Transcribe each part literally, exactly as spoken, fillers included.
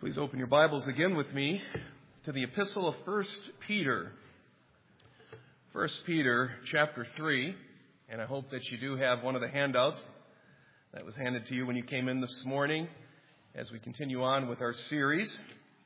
Please open your Bibles again with me to the epistle of First Peter. First Peter chapter three, and I hope that you do have one of the handouts that was handed to you when you came in this morning as we continue on with our series.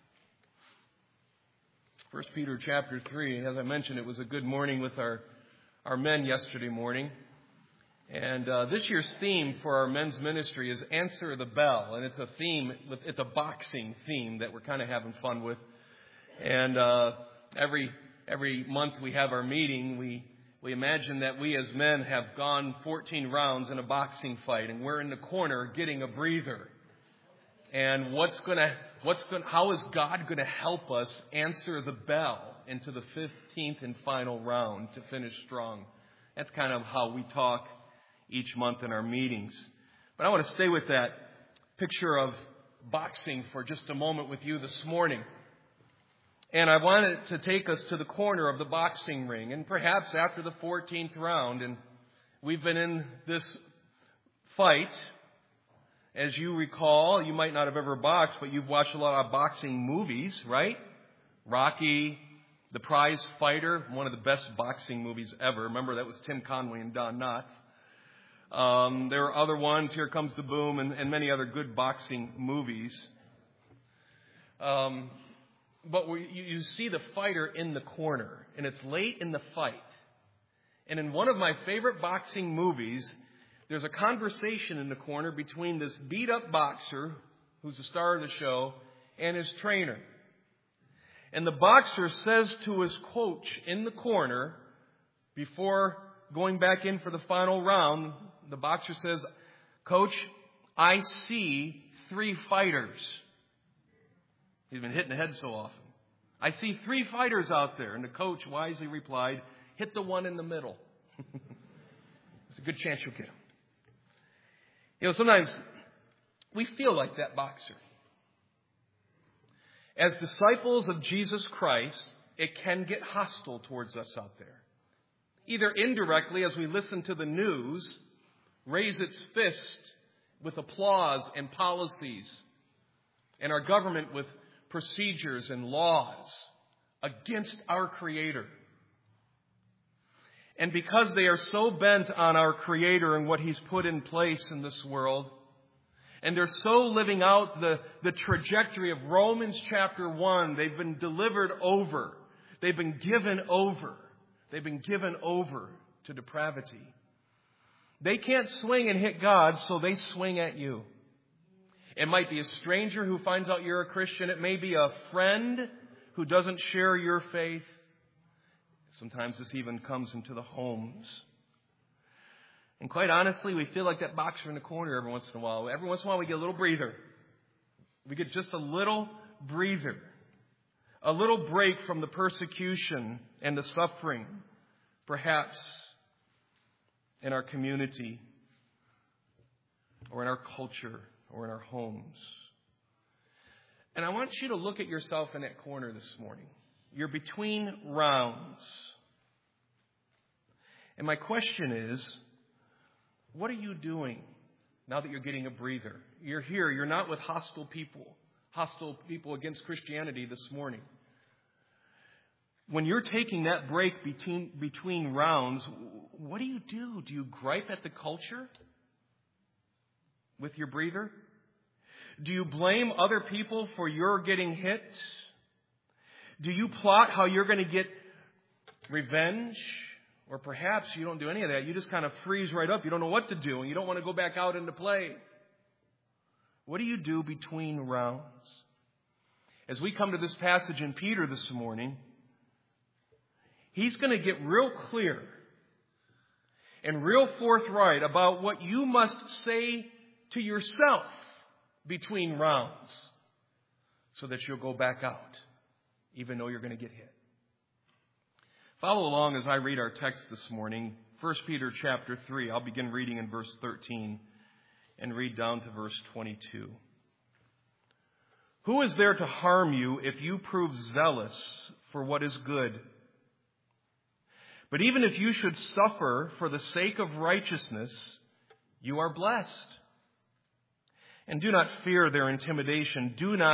First Peter chapter three, as I mentioned, it was a good morning with our, our men yesterday morning. And uh, this year's theme for our men's ministry is Answer the Bell. And it's a theme, it's a boxing theme that we're kind of having fun with. And uh, every every month we have our meeting, we, we imagine that we as men have gone fourteen rounds in a boxing fight. And we're in the corner getting a breather. And what's going to, what's going, how is God going to help us answer the bell into the fifteenth and final round to finish strong? That's kind of how we talk each month in our meetings. But I want to stay with that picture of boxing for just a moment with you this morning. And I wanted to take us to the corner of the boxing ring. And perhaps after the fourteenth round, and we've been in this fight, as you recall, you might not have ever boxed, but you've watched a lot of boxing movies, right? Rocky, The Prize Fighter, one of the best boxing movies ever. Remember, that was Tim Conway and Don Knotts. Um, there are other ones, Here Comes the Boom, and, and many other good boxing movies. Um, but we, you, you see the fighter in the corner, and it's late in the fight. And in one of my favorite boxing movies, there's a conversation in the corner between this beat-up boxer, who's the star of the show, and his trainer. And the boxer says to his coach in the corner, before going back in for the final round, the boxer says, "Coach, I see three fighters." He's been hitting the head so often. "I see three fighters out there." And the coach wisely replied, "Hit the one in the middle." There's a good chance you'll get him. You know, sometimes we feel like that boxer. As disciples of Jesus Christ, it can get hostile towards us out there. Either indirectly, as we listen to the news, raise its fist with applause and policies, and our government with procedures and laws against our Creator. And because they are so bent on our Creator and what He's put in place in this world, and they're so living out the, the trajectory of Romans chapter one, they've been delivered over. They've been given over. They've been given over to depravity. They can't swing and hit God, so they swing at you. It might be a stranger who finds out you're a Christian. It may be a friend who doesn't share your faith. Sometimes this even comes into the homes. And quite honestly, we feel like that boxer in the corner every once in a while. Every once in a while we get a little breather. We get just a little breather. A little break from the persecution and the suffering, perhaps in our community or in our culture or in our homes. And I want you to look at yourself in that corner this morning. You're between rounds. And my question is, what are you doing now that you're getting a breather? You're here. You're not with hostile people. Hostile people against Christianity this morning. When you're taking that break between, between rounds, what do you do? Do you gripe at the culture with your breather? Do you blame other people for your getting hit? Do you plot how you're going to get revenge? Or perhaps you don't do any of that. You just kind of freeze right up. You don't know what to do, and you don't want to go back out into play. What do you do between rounds? As we come to this passage in Peter this morning, he's going to get real clear and real forthright about what you must say to yourself between rounds so that you'll go back out, even though you're going to get hit. Follow along as I read our text this morning, First Peter chapter three. I'll begin reading in verse thirteen and read down to verse twenty-two. "Who is there to harm you if you prove zealous for what is good? But even if you should suffer for the sake of righteousness, you are blessed. And do not fear their intimidation. Do not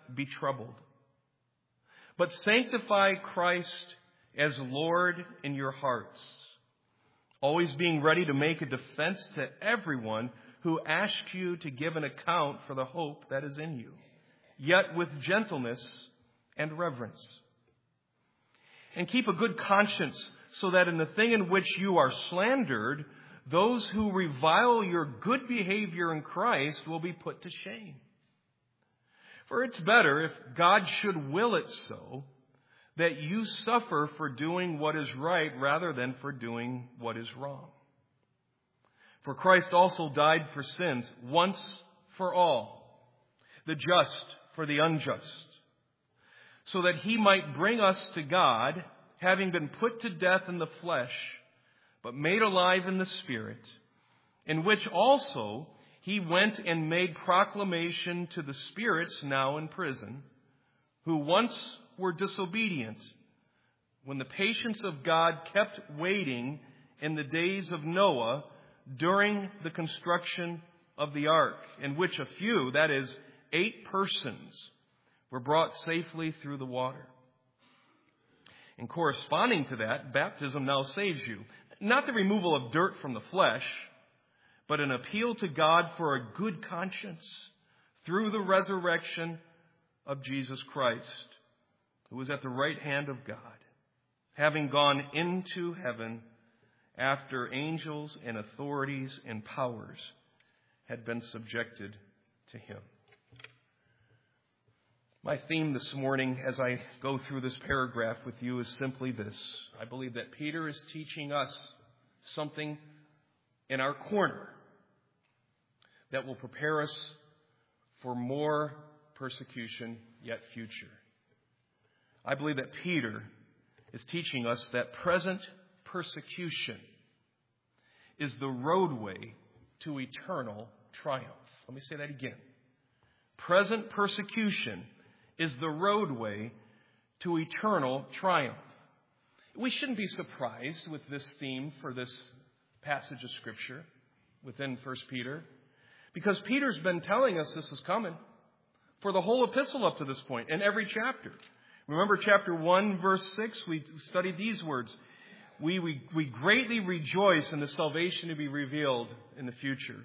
be troubled. But sanctify Christ as Lord in your hearts, always being ready to make a defense to everyone who asks you to give an account for the hope that is in you, yet with gentleness and reverence. And keep a good conscience, so that in the thing in which you are slandered, those who revile your good behavior in Christ will be put to shame. For it's better, if God should will it so, that you suffer for doing what is right rather than for doing what is wrong. For Christ also died for sins once for all, the just for the unjust, so that he might bring us to God, having been put to death in the flesh, but made alive in the Spirit, in which also he went and made proclamation to the spirits now in prison, who once were disobedient, when the patience of God kept waiting in the days of Noah during the construction of the ark, in which a few, that is, eight persons, were brought safely through the water. And corresponding to that, baptism now saves you. Not the removal of dirt from the flesh, but an appeal to God for a good conscience through the resurrection of Jesus Christ, who is at the right hand of God, having gone into heaven after angels and authorities and powers had been subjected to him. My theme this morning, as I go through this paragraph with you, is simply this. I believe that Peter is teaching us something in our corner that will prepare us for more persecution yet future. I believe that Peter is teaching us that present persecution is the roadway to eternal triumph. Let me say that again. Present persecution is the roadway to eternal triumph. We shouldn't be surprised with this theme for this passage of Scripture within First Peter, because Peter's been telling us this is coming for the whole epistle up to this point, in every chapter. Remember chapter one, verse six, we studied these words. We, we, we greatly rejoice in the salvation to be revealed in the future.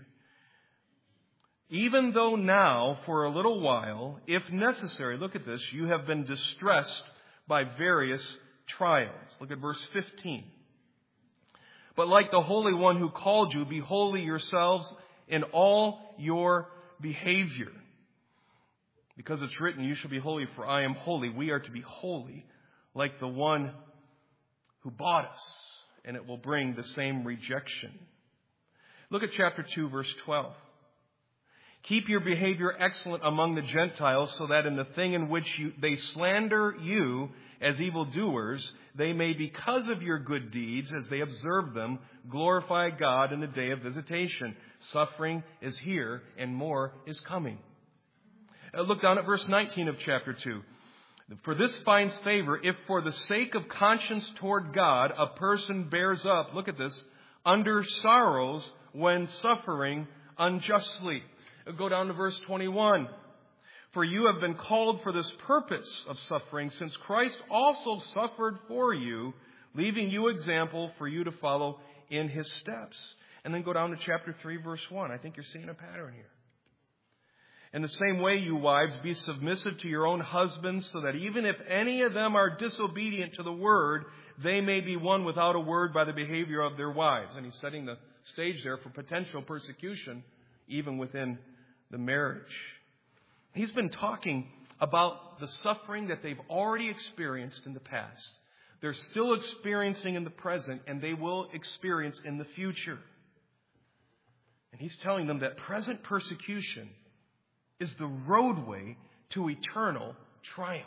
Even though now, for a little while, if necessary, look at this, you have been distressed by various trials. Look at verse fifteen. But like the Holy One who called you, be holy yourselves in all your behavior. Because it's written, you shall be holy, for I am holy. We are to be holy like the one who bought us, and it will bring the same rejection. Look at chapter two, verse twelve. Keep your behavior excellent among the Gentiles, so that in the thing in which you, they slander you as evildoers, they may, because of your good deeds, as they observe them, glorify God in the day of visitation. Suffering is here, and more is coming. Uh, look down at verse nineteen of chapter two. For this finds favor if for the sake of conscience toward God a person bears up, look at this, under sorrows when suffering unjustly. Go down to verse twenty-one. For you have been called for this purpose of suffering, since Christ also suffered for you, leaving you example for you to follow in his steps. And then go down to chapter three, verse one. I think you're seeing a pattern here. In the same way, you wives, be submissive to your own husbands, so that even if any of them are disobedient to the word, they may be won without a word by the behavior of their wives. And he's setting the stage there for potential persecution, even within the marriage. He's been talking about the suffering that they've already experienced in the past. They're still experiencing in the present, and they will experience in the future. And he's telling them that present persecution is the roadway to eternal triumph.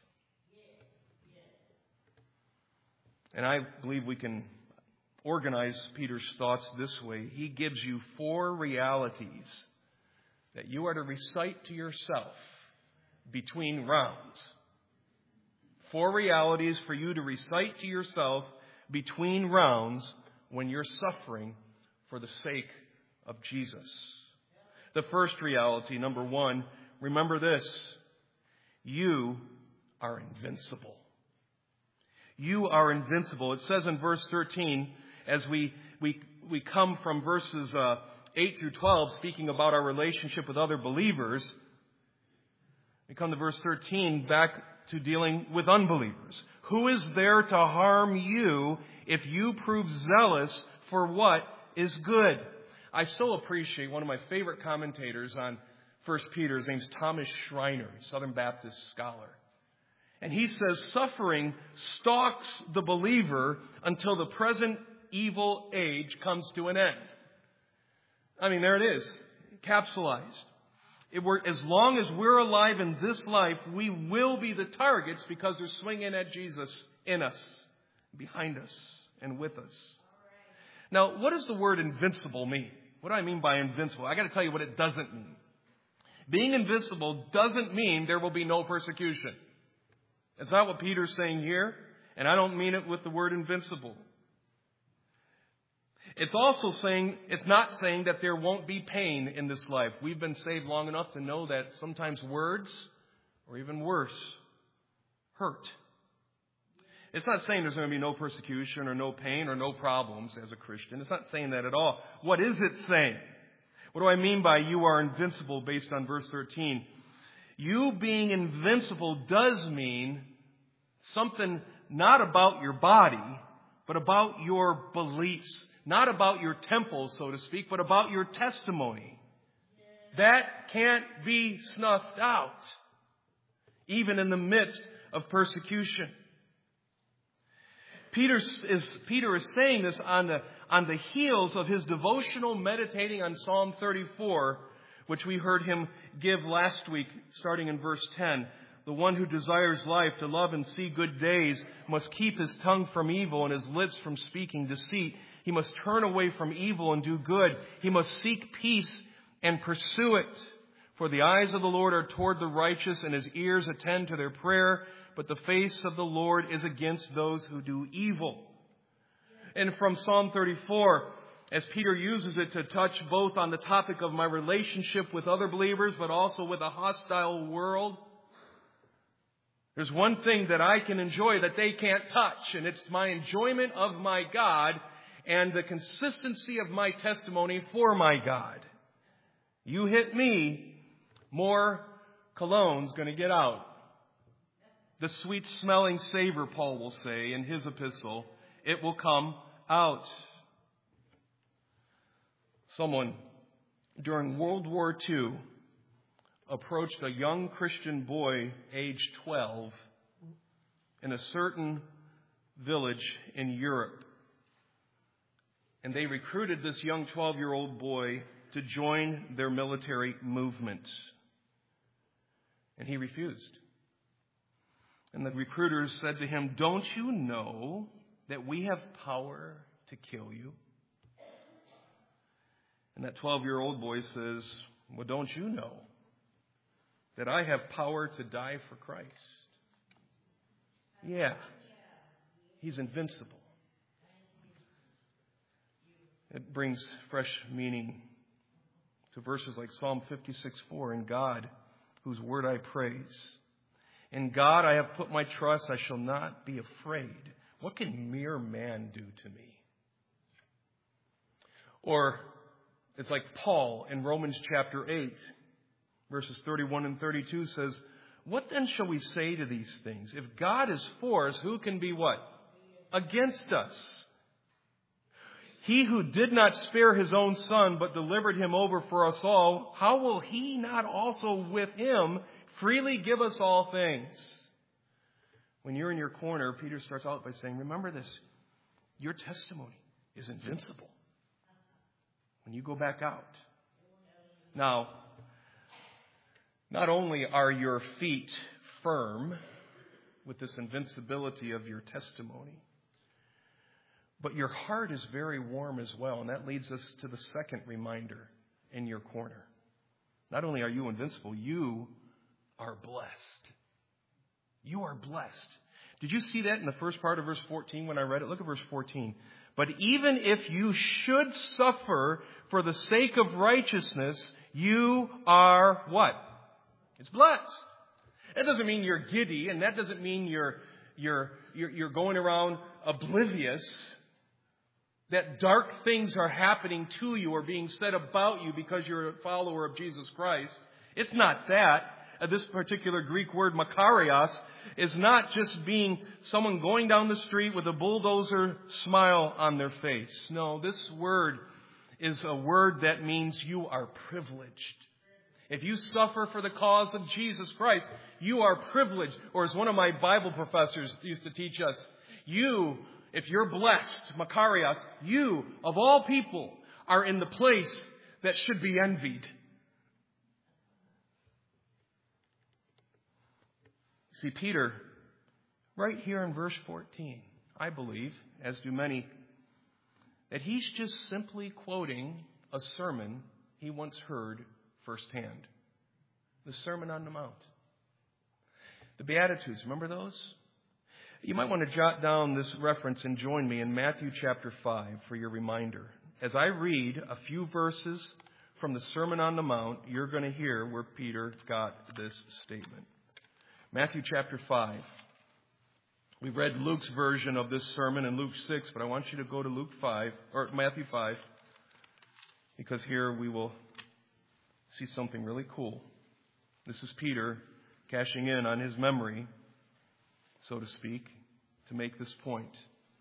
And I believe we can organize Peter's thoughts this way. He gives you four realities that you are to recite to yourself between rounds. Four realities for you to recite to yourself between rounds when you're suffering for the sake of Jesus. The first reality, number one, remember this. You are invincible. You are invincible. It says in verse thirteen, as we we we come from verses uh, eight through twelve, speaking about our relationship with other believers, we come to verse thirteen, back to dealing with unbelievers. Who is there to harm you if you prove zealous for what is good? I so appreciate one of my favorite commentators on First Peter. His name's Thomas Schreiner, Southern Baptist scholar. And he says, suffering stalks the believer until the present evil age comes to an end. I mean, there it is, capsulized. It were, as long as we're alive in this life, we will be the targets because they're swinging at Jesus in us, behind us, and with us. Now, what does the word invincible mean? What do I mean by invincible? I got to tell you what it doesn't mean. Being invincible doesn't mean there will be no persecution. That's not what Peter's saying here, and I don't mean it with the word invincible. It's also saying, it's not saying that there won't be pain in this life. We've been saved long enough to know that sometimes words, or even worse, hurt. It's not saying there's going to be no persecution or no pain or no problems as a Christian. It's not saying that at all. What is it saying? What do I mean by you are invincible based on verse thirteen? You being invincible does mean something not about your body, but about your beliefs. Not about your temple, so to speak, but about your testimony. That can't be snuffed out, even in the midst of persecution. Peter is, Peter is saying this on the, on the heels of his devotional meditating on Psalm thirty-four, which we heard him give last week, starting in verse ten. The one who desires life, to love and see good days, must keep his tongue from evil and his lips from speaking deceit. He must turn away from evil and do good. He must seek peace and pursue it. For the eyes of the Lord are toward the righteous, and his ears attend to their prayer. But the face of the Lord is against those who do evil. And from Psalm thirty-four, as Peter uses it to touch both on the topic of my relationship with other believers, but also with a hostile world, there's one thing that I can enjoy that they can't touch, and it's my enjoyment of my God and the consistency of my testimony for my God. You hit me, more cologne's going to get out. The sweet-smelling savor, Paul will say in his epistle, it will come out. Someone during World War Two approached a young Christian boy, age twelve, in a certain village in Europe. And they recruited this young twelve-year-old boy to join their military movement. And he refused. And the recruiters said to him, "Don't you know that we have power to kill you?" And that twelve-year-old boy says, "Well, don't you know that I have power to die for Christ?" Yeah, he's invincible. It brings fresh meaning to verses like Psalm fifty-six four, "In God, whose word I praise. In God I have put my trust, I shall not be afraid. What can mere man do to me?" Or it's like Paul in Romans chapter eight, verses thirty-one and thirty-two says, "What then shall we say to these things? If God is for us, who can be what? Against us? He who did not spare his own son, but delivered him over for us all, how will he not also with him freely give us all things?" When you're in your corner, Peter starts out by saying, remember this, your testimony is invincible when you go back out. Now, not only are your feet firm with this invincibility of your testimony, but your heart is very warm as well. And that leads us to the second reminder in your corner. Not only are you invincible, you are blessed. You are blessed. Did you see that in the first part of verse fourteen when I read it? Look at verse fourteen. "But even if you should suffer for the sake of righteousness, you are" what? It's blessed. That doesn't mean you're giddy, and that doesn't mean you're, you're, you're, you're going around oblivious that dark things are happening to you or being said about you because you're a follower of Jesus Christ. It's not that. Uh, this particular Greek word, makarios, is not just being someone going down the street with a bulldozer smile on their face. No, this word is a word that means you are privileged. If you suffer for the cause of Jesus Christ, you are privileged. Or as one of my Bible professors used to teach us, you, if you're blessed, makarios, you, of all people, are in the place that should be envied. See, Peter, right here in verse fourteen, I believe, as do many, that he's just simply quoting a sermon he once heard firsthand. The Sermon on the Mount. The Beatitudes, remember those? You might want to jot down this reference and join me in Matthew chapter five for your reminder. As I read a few verses from the Sermon on the Mount, you're going to hear where Peter got this statement. Matthew chapter five. We read Luke's version of this sermon in Luke six, but I want you to go to Luke five, or Matthew five, because here we will see something really cool. This is Peter cashing in on his memory, so to speak, to make this point.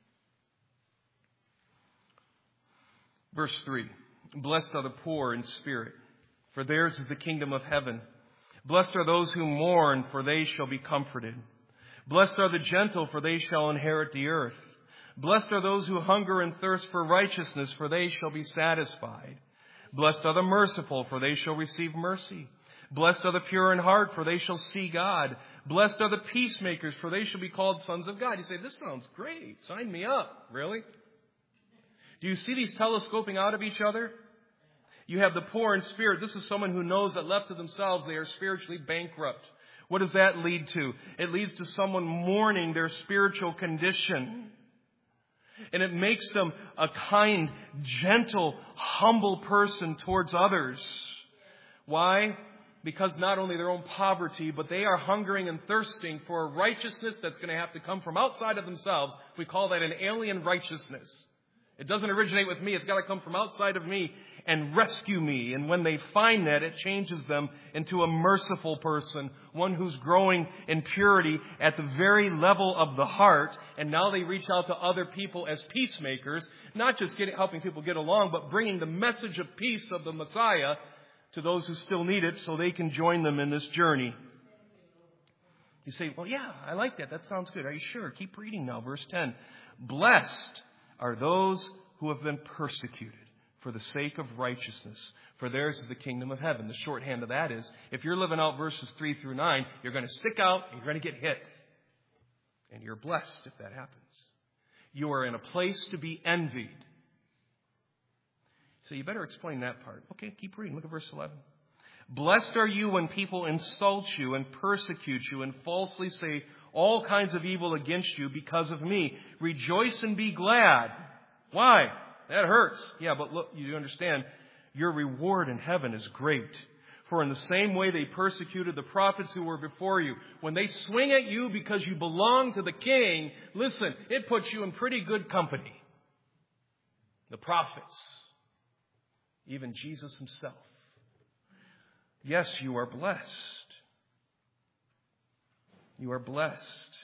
Verse three. Blessed are the poor in spirit, for theirs is the kingdom of heaven. Blessed are those who mourn, for they shall be comforted. Blessed are the gentle, for they shall inherit the earth. Blessed are those who hunger and thirst for righteousness, for they shall be satisfied. Blessed are the merciful, for they shall receive mercy. Blessed are the pure in heart, for they shall see God. Blessed are the peacemakers, for they shall be called sons of God. You say, this sounds great. Sign me up. Really? Do you see these telescoping out of each other? You have the poor in spirit. This is someone who knows that left to themselves, they are spiritually bankrupt. What does that lead to? It leads to someone mourning their spiritual condition. And it makes them a kind, gentle, humble person towards others. Why? Because not only their own poverty, but they are hungering and thirsting for a righteousness that's going to have to come from outside of themselves. We call that an alien righteousness. It doesn't originate with me. It's got to come from outside of me and rescue me. And when they find that, it changes them into a merciful person, one who's growing in purity at the very level of the heart. And now they reach out to other people as peacemakers, not just getting, helping people get along, but bringing the message of peace of the Messiah to those who still need it so they can join them in this journey. You say, well, yeah, I like that. That sounds good. Are you sure? Keep reading now. Verse ten. Blessed are those who have been persecuted for the sake of righteousness, for theirs is the kingdom of heaven. The shorthand of that is, if you're living out verses three through nine, you're going to stick out and you're going to get hit. And you're blessed if that happens. You are in a place to be envied. So you better explain that part. Okay, keep reading. Look at verse eleven. Blessed are you when people insult you and persecute you and falsely say all kinds of evil against you because of me. Rejoice and be glad. Why? That hurts. Yeah, but look, you understand, your reward in heaven is great. For in the same way they persecuted the prophets who were before you. When they swing at you because you belong to the king, listen, it puts you in pretty good company. The prophets. Even Jesus himself. Yes, you are blessed. You are blessed.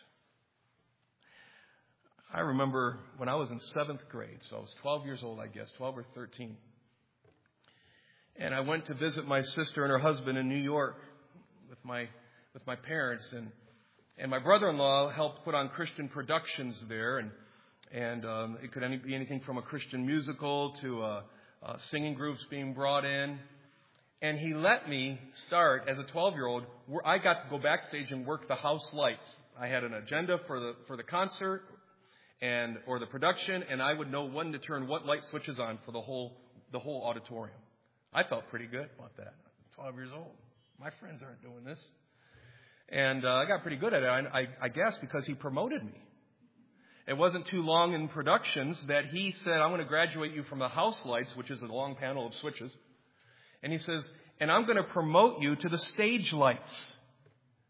I remember when I was in seventh grade, so I was twelve years old, I guess, twelve or thirteen. And I went to visit my sister and her husband in New York with my with my parents. And, and my brother-in-law helped put on Christian productions there. And, and um, it could any, be anything from a Christian musical to uh, uh, singing groups being brought in. And he let me start as a twelve-year-old. Where I got to go backstage and work the house lights. I had an agenda for the for the concert and or the production, and I would know when to turn what light switches on for the whole the whole auditorium. I felt pretty good about that. twelve years old. My friends aren't doing this, and uh, I got pretty good at it. I, I, I guess because he promoted me. It wasn't too long in productions that he said, "I'm going to graduate you from the house lights, which is a long panel of switches." And he says, and I'm going to promote you to the stage lights.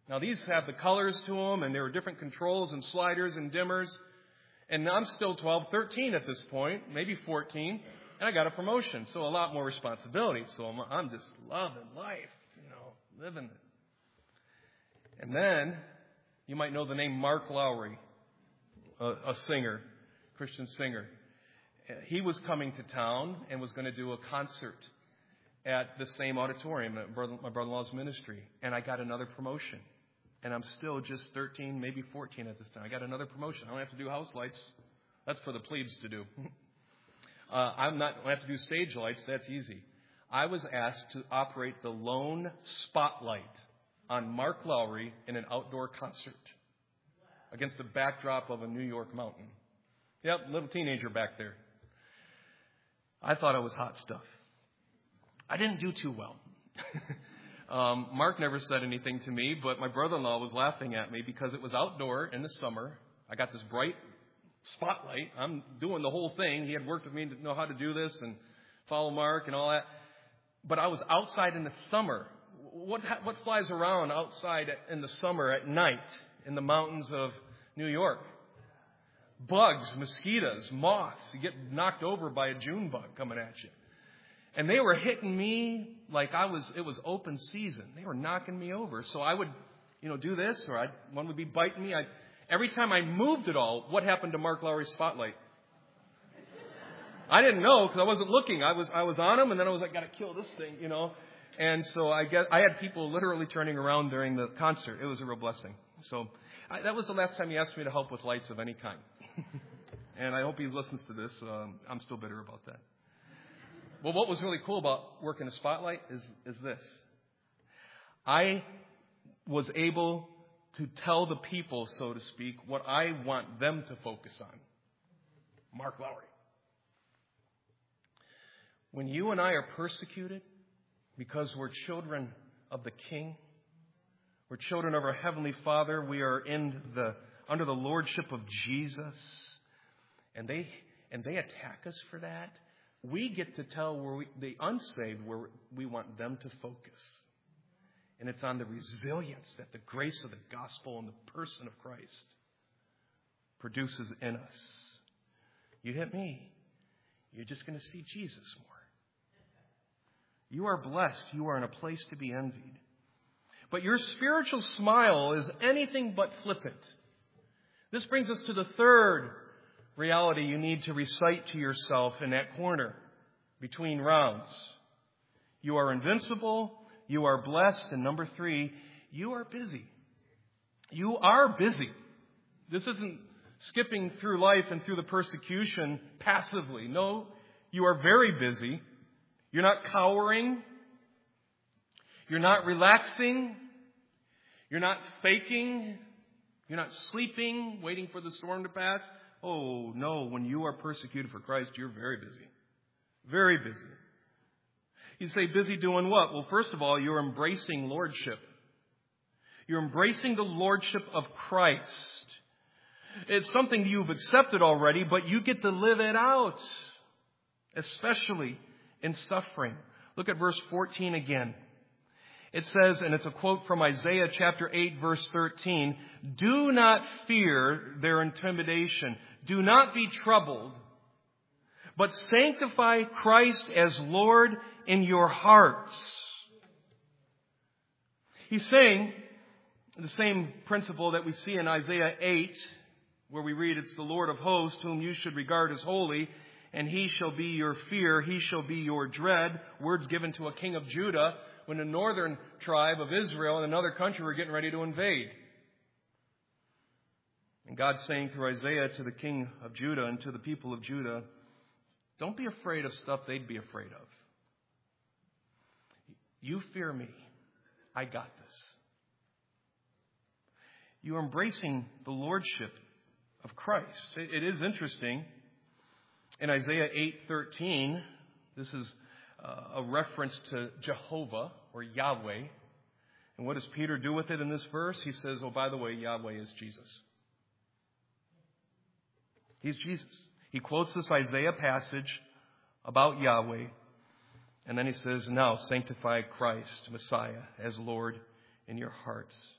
Now, these have the colors to them, and there are different controls and sliders and dimmers. And I'm still twelve, thirteen at this point, maybe fourteen, and I got a promotion, so a lot more responsibility. So I'm, I'm just loving life, you know, living it. And then, you might know the name Mark Lowry, a, a singer, Christian singer. He was coming to town and was going to do a concert at the same auditorium at my brother-in-law's ministry. And I got another promotion. And I'm still just thirteen, maybe fourteen at this time. I got another promotion. I don't have to do house lights. That's for the plebes to do. uh, I'm not, I don't have to do stage lights. That's easy. I was asked to operate the lone spotlight on Mark Lowry in an outdoor concert against the backdrop of a New York mountain. Yep, little teenager back there. I thought I was hot stuff. I didn't do too well. um, Mark never said anything to me, but my brother-in-law was laughing at me because it was outdoor in the summer. I got this bright spotlight. I'm doing the whole thing. He had worked with me to know how to do this and follow Mark and all that. But I was outside in the summer. What what flies around outside in the summer at night in the mountains of New York? Bugs, mosquitoes, moths. You get knocked over by a June bug coming at you. And they were hitting me like I was, it was open season. They were knocking me over. So I would, you know, do this, or I'd, one would be biting me. I'd, every time I moved at all, what happened to Mark Lowry's spotlight? I didn't know because I wasn't looking. I was, I was on him, and then I was like, got to kill this thing, you know. And so I guess I had people literally turning around during the concert. It was a real blessing. So I, that was the last time he asked me to help with lights of any kind. And I hope he listens to this. Um, I'm still bitter about that. Well, what was really cool about working the spotlight is, is this. I was able to tell the people, so to speak, what I want them to focus on. Mark Lowry. When you and I are persecuted because we're children of the King, we're children of our Heavenly Father, we are in the under the lordship of Jesus, and they and they attack us for that, we get to tell where we, the unsaved where we want them to focus. And it's on the resilience that the grace of the gospel and the person of Christ produces in us. You hit me, you're just going to see Jesus more. You are blessed. You are in a place to be envied. But your spiritual smile is anything but flippant. This brings us to the third reality you need to recite to yourself in that corner between rounds. You are invincible. You are blessed. And number three, you are busy. You are busy. This isn't skipping through life and through the persecution passively. No, you are very busy. You're not cowering. You're not relaxing. You're not faking. You're not sleeping, waiting for the storm to pass. Oh, no. When you are persecuted for Christ, you're very busy. Very busy. You say, busy doing what? Well, first of all, you're embracing lordship. You're embracing the lordship of Christ. It's something you've accepted already, but you get to live it out, especially in suffering. Look at verse fourteen again. It says, and it's a quote from Isaiah chapter eight, verse thirteen, "Do not fear their intimidation. Do not be troubled, but sanctify Christ as Lord in your hearts." He's saying the same principle that we see in Isaiah eight, where we read, "It's the Lord of hosts whom you should regard as holy, and he shall be your fear, he shall be your dread." Words given to a king of Judah when the northern tribe of Israel and another country were getting ready to invade. And God's saying through Isaiah to the king of Judah and to the people of Judah, don't be afraid of stuff they'd be afraid of. You fear me. I got this. You're embracing the lordship of Christ. It is interesting. In Isaiah eight thirteen, this is uh, a reference to Jehovah or Yahweh. And what does Peter do with it in this verse? He says, oh, by the way, Yahweh is Jesus. He's Jesus. He quotes this Isaiah passage about Yahweh. And then he says, now sanctify Christ, Messiah, as Lord in your hearts.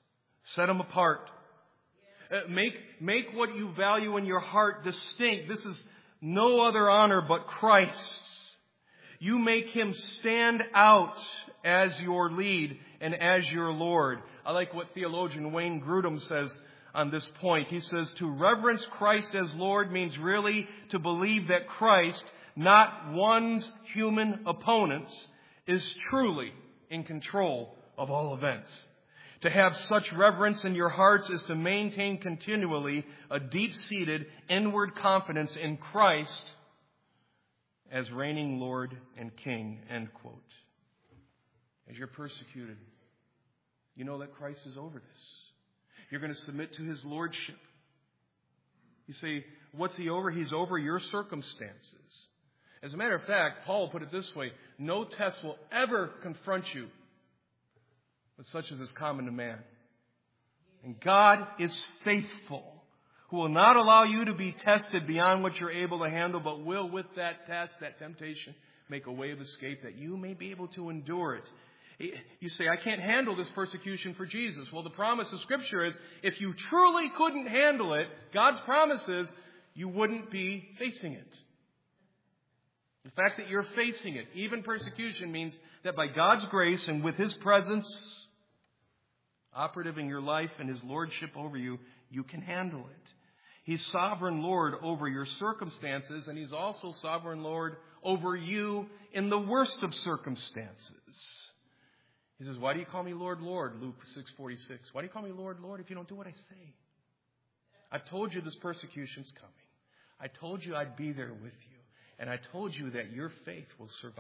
Set them apart. Uh, make, make what you value in your heart distinct. This is no other honor but Christ's. You make Him stand out as your lead and as your Lord. I like what theologian Wayne Grudem says on this point. He says, to reverence Christ as Lord means really to believe that Christ, not one's human opponents, is truly in control of all events. To have such reverence in your hearts is to maintain continually a deep-seated inward confidence in Christ as reigning Lord and King, end quote. As you're persecuted, you know that Christ is over this. You're going to submit to His lordship. You say, what's He over? He's over your circumstances. As a matter of fact, Paul put it this way, no test will ever confront you, but such as is common to man. And God is faithful, who will not allow you to be tested beyond what you're able to handle, but will with that test, that temptation, make a way of escape that you may be able to endure it. You say, I can't handle this persecution for Jesus. Well, the promise of Scripture is, if you truly couldn't handle it, God's promise is, you wouldn't be facing it. The fact that you're facing it, even persecution, means that by God's grace and with His presence operative in your life and His lordship over you, you can handle it. He's sovereign Lord over your circumstances, and He's also sovereign Lord over you in the worst of circumstances. He says, why do you call me Lord, Lord? Luke six forty-six. Why do you call me Lord, Lord if you don't do what I say? I've told you this persecution's coming. I told you I'd be there with you. And I told you that your faith will survive.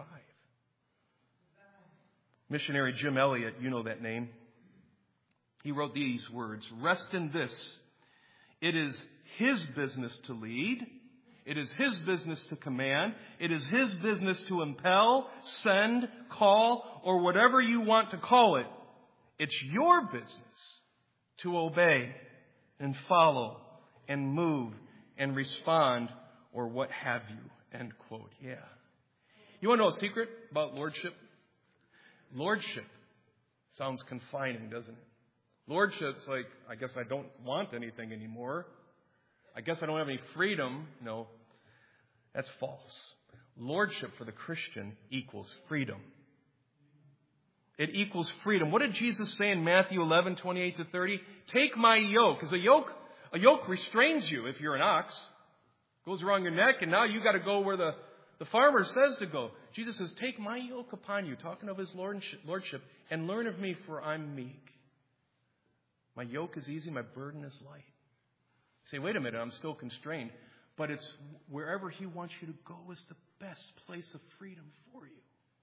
Missionary Jim Elliot, you know that name. He wrote these words, rest in this. It is His business to lead. It is His business to command. It is His business to impel, send, call, or whatever you want to call it. It's your business to obey and follow and move and respond or what have you. End quote. Yeah. You want to know a secret about lordship? Lordship sounds confining, doesn't it? Lordship's like, I guess I don't want anything anymore. I guess I don't have any freedom. No, that's false. Lordship for the Christian equals freedom. It equals freedom. What did Jesus say in Matthew eleven, twenty-eight to thirty? Take my yoke. Because a yoke, a yoke restrains you if you're an ox. Goes around your neck, and now you got to go where the, the farmer says to go. Jesus says, take my yoke upon you, talking of His lordship, lordship, and learn of me, for I'm meek. My yoke is easy, my burden is light. You say, wait a minute, I'm still constrained. But it's wherever He wants you to go is the best place of freedom for you.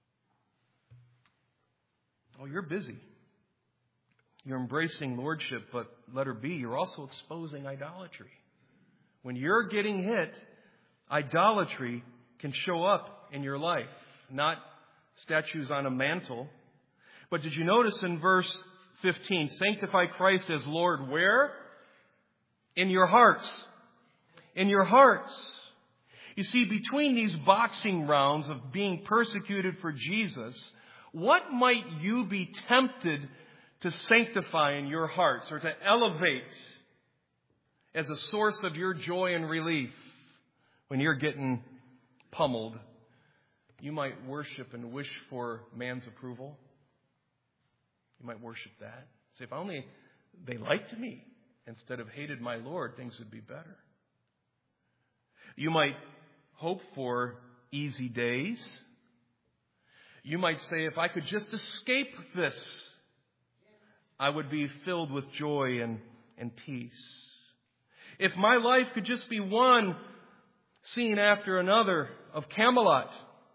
Oh, you're busy. You're embracing lordship, but letter B, you're also exposing idolatry. When you're getting hit, idolatry can show up in your life. Not statues on a mantle. But did you notice in verse fifteen, sanctify Christ as Lord where? In your hearts. In your hearts. You see, between these boxing rounds of being persecuted for Jesus, what might you be tempted to sanctify in your hearts or to elevate as a source of your joy and relief when you're getting pummeled? You might worship and wish for man's approval. You might worship that. Say, if only they liked me instead of hated my Lord, things would be better. You might hope for easy days. You might say, if I could just escape this, I would be filled with joy and, and peace. If my life could just be one scene after another of Camelot.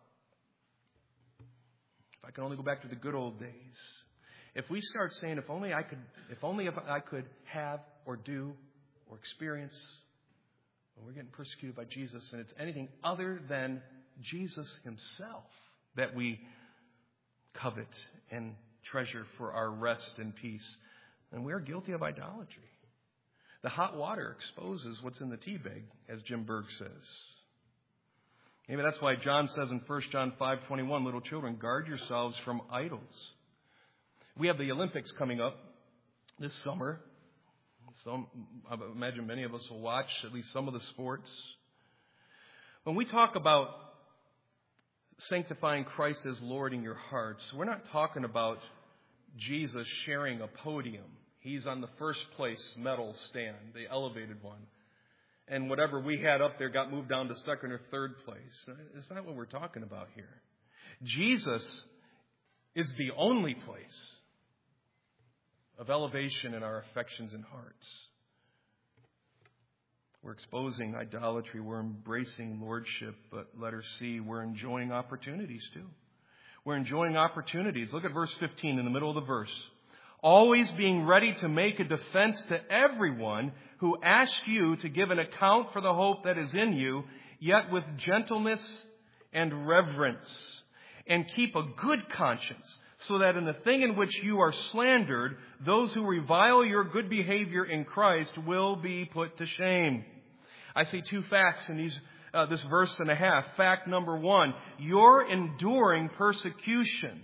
If I could only go back to the good old days. If we start saying, if only I could, if only if I could have or do or experience, when we're getting persecuted by Jesus and it's anything other than Jesus Himself that we covet and treasure for our rest and peace, then we are guilty of idolatry. The hot water exposes what's in the tea bag, as Jim Berg says. Maybe that's why John says in First John five twenty-one, little children, guard yourselves from idols. We have the Olympics coming up. this summer. Some, I imagine many of us will watch at least some of the sports. When we talk about sanctifying Christ as Lord in your hearts, we're not talking about Jesus sharing a podium. He's on the first place medal stand, the elevated one. And whatever we had up there got moved down to second or third place. It's not what we're talking about here. Jesus is the only place of elevation in our affections and hearts. We're exposing idolatry. We're embracing lordship. But letter C, we're enjoying opportunities too. We're enjoying opportunities. Look at verse fifteen in the middle of the verse. Always being ready to make a defense to everyone who asks you to give an account for the hope that is in you, yet with gentleness and reverence. And keep a good conscience, so that in the thing in which you are slandered, those who revile your good behavior in Christ will be put to shame. I see two facts in these, uh, this verse and a half. Fact number one, you're enduring persecution.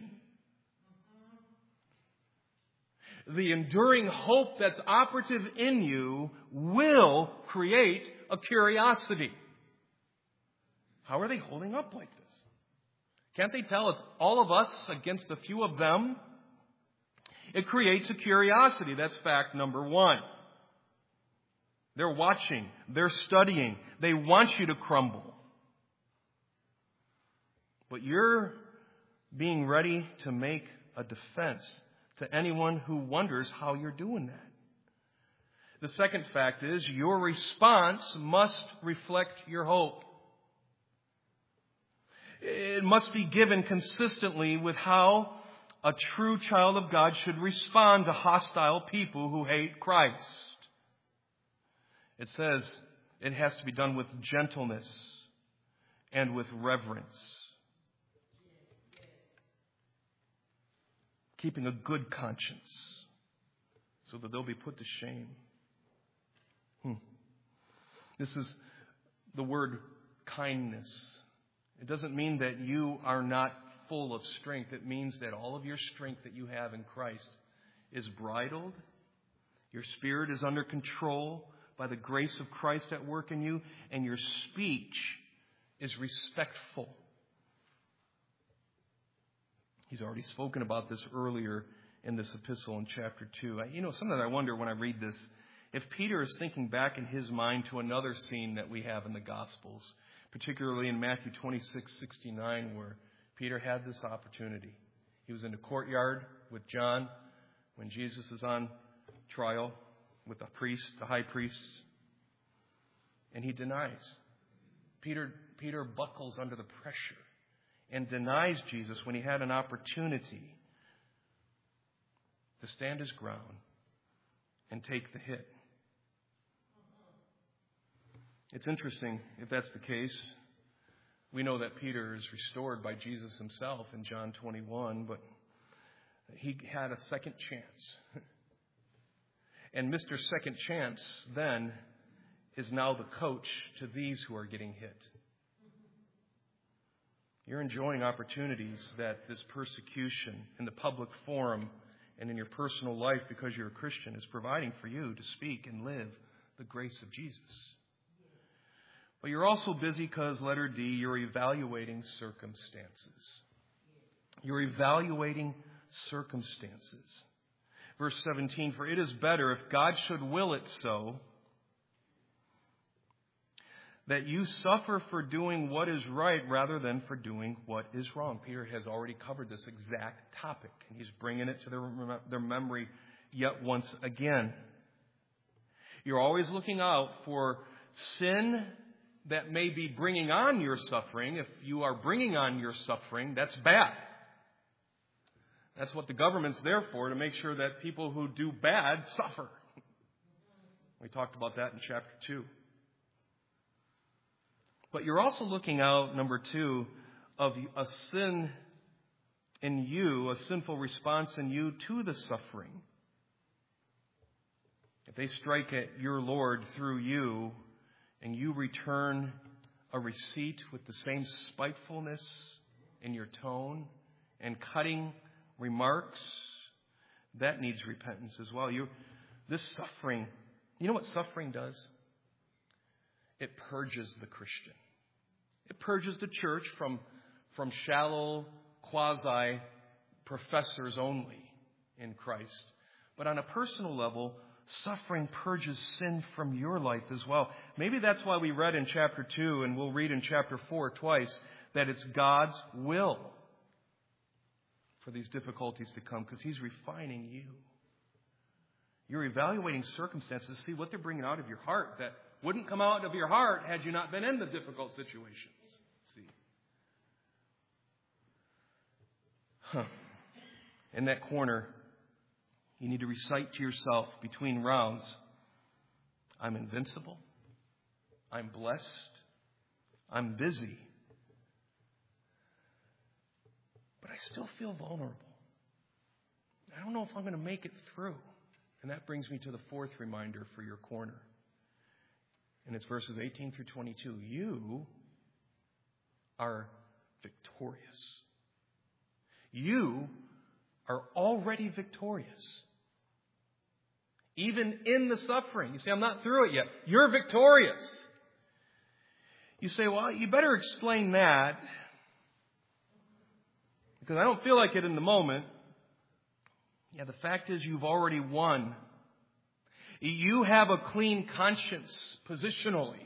The enduring hope that's operative in you will create a curiosity. How are they holding up like this? Can't they tell it's all of us against a few of them? It creates a curiosity. That's fact number one. They're watching. They're studying. They want you to crumble. But you're being ready to make a defense to anyone who wonders how you're doing that. The second fact is your response must reflect your hope. It must be given consistently with how a true child of God should respond to hostile people who hate Christ. It says it has to be done with gentleness and with reverence. Keeping a good conscience so that they'll be put to shame. Hmm. This is the word kindness. It doesn't mean that you are not full of strength. It means that all of your strength that you have in Christ is bridled. Your spirit is under control by the grace of Christ at work in you. And your speech is respectful. He's already spoken about this earlier in this epistle in chapter two. You know, something I wonder when I read this, if Peter is thinking back in his mind to another scene that we have in the Gospels, particularly in Matthew twenty-six sixty-nine, where Peter had this opportunity. He was in the courtyard with John when Jesus is on trial with the priest, the high priest, and he denies. Peter, Peter buckles under the pressure and denies Jesus when he had an opportunity to stand his ground and take the hit. It's interesting if that's the case. We know that Peter is restored by Jesus himself in John twenty-one, but he had a second chance. And Mister Second Chance then is now the coach to these who are getting hit. You're enjoying opportunities that this persecution in the public forum and in your personal life because you're a Christian is providing for you to speak and live the grace of Jesus. But you're also busy because, letter D, you're evaluating circumstances. You're evaluating circumstances. Verse seventeen, for it is better if God should will it so, that you suffer for doing what is right rather than for doing what is wrong. Peter has already covered this exact topic, and he's bringing it to their, their memory yet once again. You're always looking out for sin that may be bringing on your suffering. If you are bringing on your suffering, that's bad. That's what the government's there for, to make sure that people who do bad suffer. We talked about that in chapter two. But you're also looking out, number two, of a sin in you, a sinful response in you to the suffering. If they strike at your Lord through you, and you return a receipt with the same spitefulness in your tone and cutting remarks, that needs repentance as well. You, this suffering, you know what suffering does? It purges the Christian. It purges the church from, from shallow, quasi-professors only in Christ. But on a personal level, suffering purges sin from your life as well. Maybe that's why we read in chapter two, and we'll read in chapter four twice, that it's God's will for these difficulties to come, because He's refining you. You're evaluating circumstances to see what they're bringing out of your heart that wouldn't come out of your heart had you not been in the difficult situations. See? Huh. In that corner, you need to recite to yourself between rounds, I'm invincible, I'm blessed, I'm busy, but I still feel vulnerable. I don't know if I'm going to make it through. And that brings me to the fourth reminder for your corner. And it's verses eighteen through twenty-two. You are victorious. You are already victorious. Even in the suffering. You say, I'm not through it yet. You're victorious. You say, well, you better explain that, because I don't feel like it in the moment. Yeah, the fact is you've already won. You have a clean conscience positionally.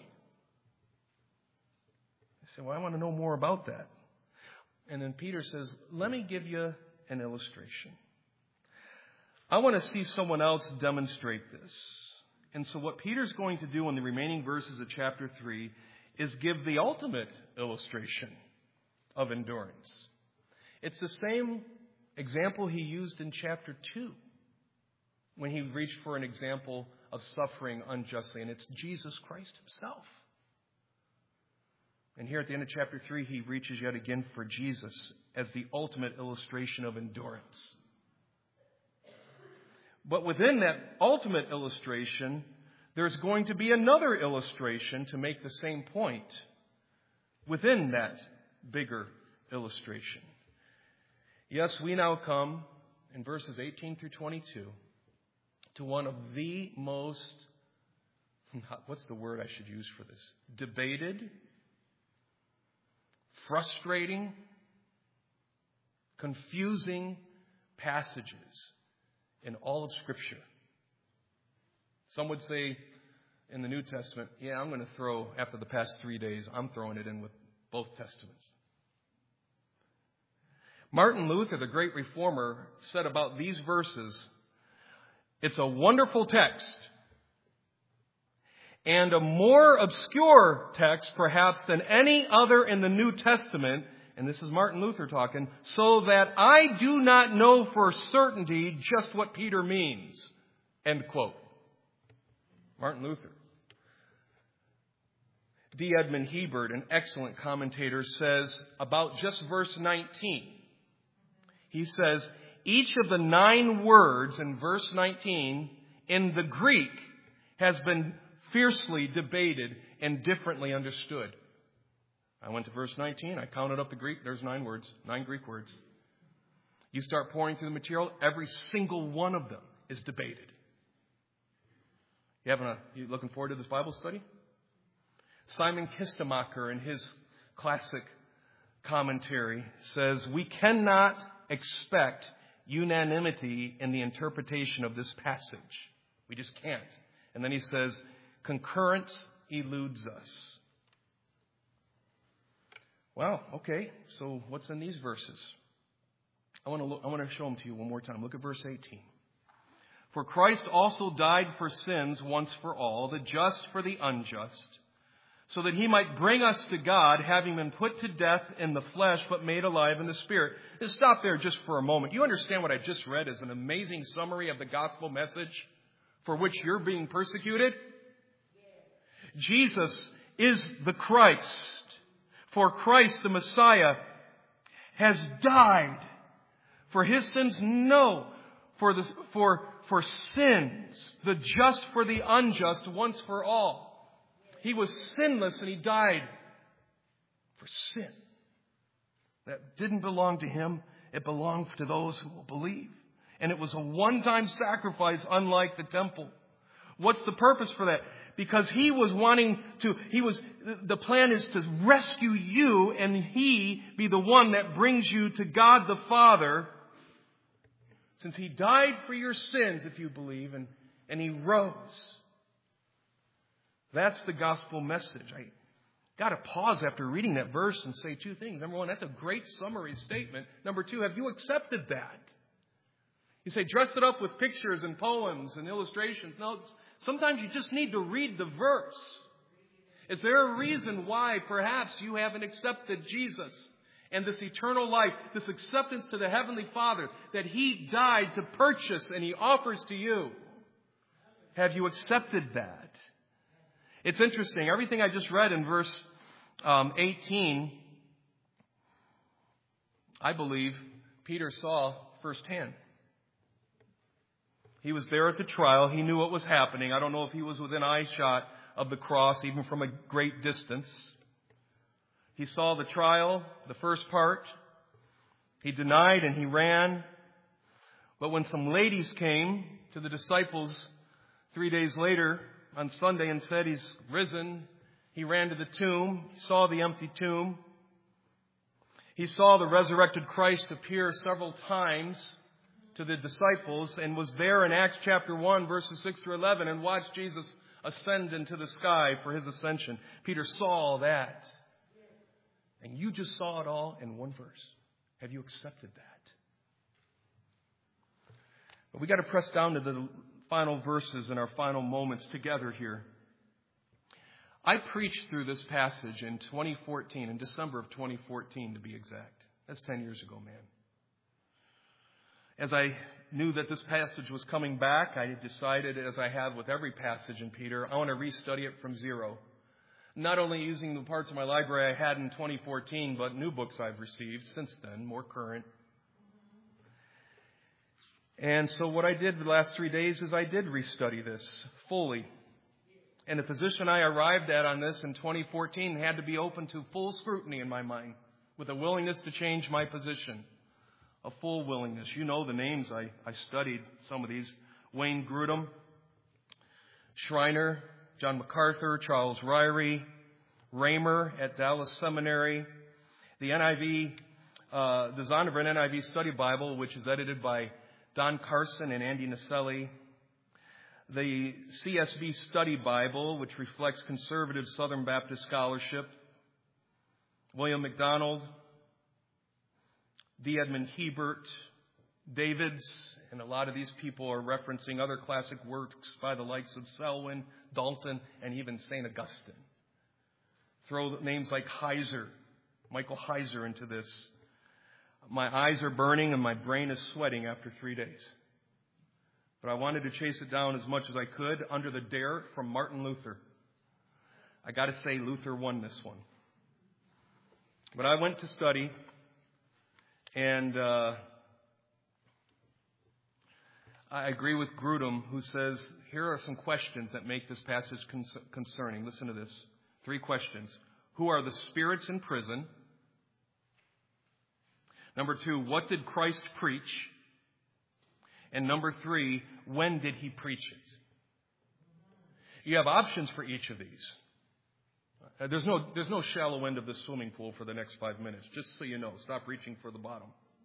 I say, well, I want to know more about that. And then Peter says, let me give you an illustration. I want to see someone else demonstrate this. And so what Peter's going to do in the remaining verses of chapter three is give the ultimate illustration of endurance. It's the same example he used in chapter two when he reached for an example of suffering unjustly. And it's Jesus Christ Himself. And here at the end of chapter three, he reaches yet again for Jesus as the ultimate illustration of endurance. But within that ultimate illustration, there's going to be another illustration to make the same point within that bigger illustration. Yes, we now come in verses eighteen through twenty-two to one of the most, what's the word I should use for this? Debated, frustrating, confusing passages in all of Scripture. Some would say in the New Testament, yeah, I'm going to throw, after the past three days, I'm throwing it in with both Testaments. Martin Luther, the great reformer, said about these verses, it's a wonderful text and a more obscure text perhaps than any other in the New Testament, and this is Martin Luther talking, so that I do not know for certainty just what Peter means. End quote. Martin Luther. D. Edmund Hebert, an excellent commentator, says about just verse nineteen. He says, each of the nine words in verse nineteen in the Greek has been fiercely debated and differently understood. I went to verse nineteen. I counted up the Greek. There's nine words, nine Greek words. You start pouring through the material, every single one of them is debated. You having a, you looking forward to this Bible study? Simon Kistemacher, in his classic commentary, says, we cannot expect unanimity in the interpretation of this passage. We just can't. And then he says, concurrence eludes us. Well, okay, so what's in these verses? I want to look, I want to show them to you one more time. Look at verse eighteen. For Christ also died for sins once for all, the just for the unjust, so that He might bring us to God, having been put to death in the flesh, but made alive in the Spirit. Just stop there just for a moment. You understand what I just read is an amazing summary of the gospel message for which you're being persecuted? Jesus is the Christ. For Christ, the Messiah, has died for His sins. No, for the, for, for sins, the just for the unjust, once for all. He was sinless and He died for sin. That didn't belong to Him. It belonged to those who will believe. And it was a one-time sacrifice, unlike the temple. What's the purpose for that? Because he was wanting to, he was, the plan is to rescue you and he be the one that brings you to God the Father. Since he died for your sins, if you believe, and, and he rose. That's the gospel message. I got to pause after reading that verse and say two things. Number one, that's a great summary statement. Number two, have you accepted that? You say, dress it up with pictures and poems and illustrations. No, sometimes you just need to read the verse. Is there a reason why perhaps you haven't accepted Jesus and this eternal life, this acceptance to the Heavenly Father that He died to purchase and He offers to you? Have you accepted that? It's interesting. Everything I just read in verse um, eighteen, I believe Peter saw firsthand. He was there at the trial. He knew what was happening. I don't know if he was within eyeshot of the cross, even from a great distance. He saw the trial, the first part. He denied and he ran. But when some ladies came to the disciples three days later on Sunday and said he's risen, he ran to the tomb. He saw the empty tomb. He saw the resurrected Christ appear several times to the disciples and was there in Acts chapter one, verses six through eleven, and watched Jesus ascend into the sky for his ascension. Peter saw that. And you just saw it all in one verse. Have you accepted that? But we got to press down to the final verses and our final moments together here. I preached through this passage in twenty fourteen, in December of twenty fourteen to be exact. That's ten years ago, man. As I knew that this passage was coming back, I decided, as I have with every passage in Peter, I want to restudy it from zero. Not only using the parts of my library I had in twenty fourteen, but new books I've received since then, more current. And so what I did the last three days is I did restudy this fully. And the position I arrived at on this in twenty fourteen had to be open to full scrutiny in my mind, with a willingness to change my position. A full willingness. You know the names. I, I studied some of these. Wayne Grudem, Schreiner, John MacArthur, Charles Ryrie, Raymer at Dallas Seminary, the N I V, uh, the Zondervan N I V Study Bible, which is edited by Don Carson and Andy Naselli, the C S B Study Bible, which reflects conservative Southern Baptist scholarship, William MacDonald, D. Edmund Hebert, Davids, and a lot of these people are referencing other classic works by the likes of Selwyn, Dalton, and even Saint Augustine. Throw names like Heiser, Michael Heiser into this. My eyes are burning and my brain is sweating after three days. But I wanted to chase it down as much as I could under the dare from Martin Luther. I got to say, Luther won this one. But I went to study, and uh, I agree with Grudem, who says, here are some questions that make this passage con- concerning. Listen to this. Three questions. Who are the spirits in prison? Number two, what did Christ preach? And number three, when did he preach it? You have options for each of these. Uh, there's no there's no shallow end of the swimming pool for the next five minutes, just so you know. Stop reaching for the bottom.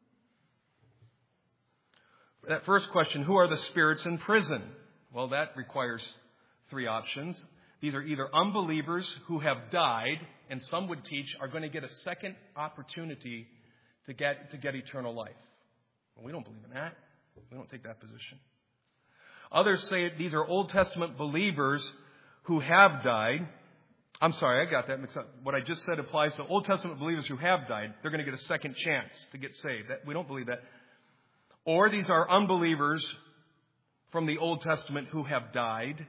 That first question, who are the spirits in prison? Well, that requires three options. These are either unbelievers who have died, and some would teach are going to get a second opportunity to get to get eternal life. Well, we don't believe in that. We don't take that position. Others say these are Old Testament believers who have died. I'm sorry, I got that mixed up. What I just said applies to Old Testament believers who have died. They're going to get a second chance to get saved. That, we don't believe that. Or these are unbelievers from the Old Testament who have died.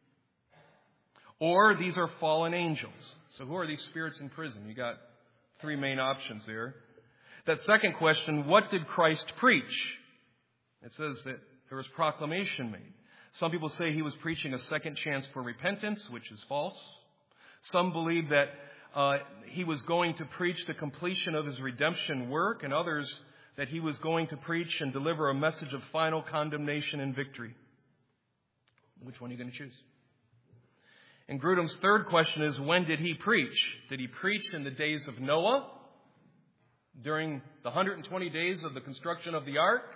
Or these are fallen angels. So who are these spirits in prison? You got three main options there. That second question, what did Christ preach? It says that there was proclamation made. Some people say he was preaching a second chance for repentance, which is false. Some believe that uh, he was going to preach the completion of his redemption work, and others that he was going to preach and deliver a message of final condemnation and victory. Which one are you going to choose? And Grudem's third question is, when did he preach? Did he preach in the days of Noah, during the one hundred twenty days of the construction of the ark?